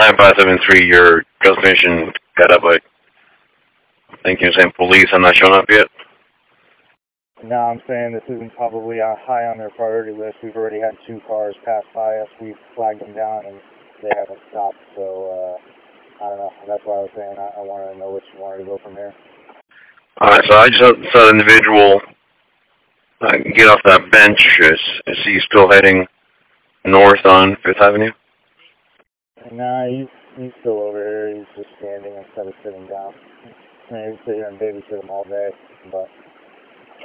9573, your destination got up. I think you're saying police are not showing up yet. No, I'm saying this isn't probably high on their priority list. We've already had 2 cars pass by us. We've flagged them down, and they haven't stopped. So, I don't know. That's why I was saying I wanted to know which you wanted to go from here. All right, so I just saw an individual get off that bench. Is he still heading north on 5th Avenue? Nah, he's still over here. He's just standing instead of sitting down. I mean, he'd sit here and babysit him all day, but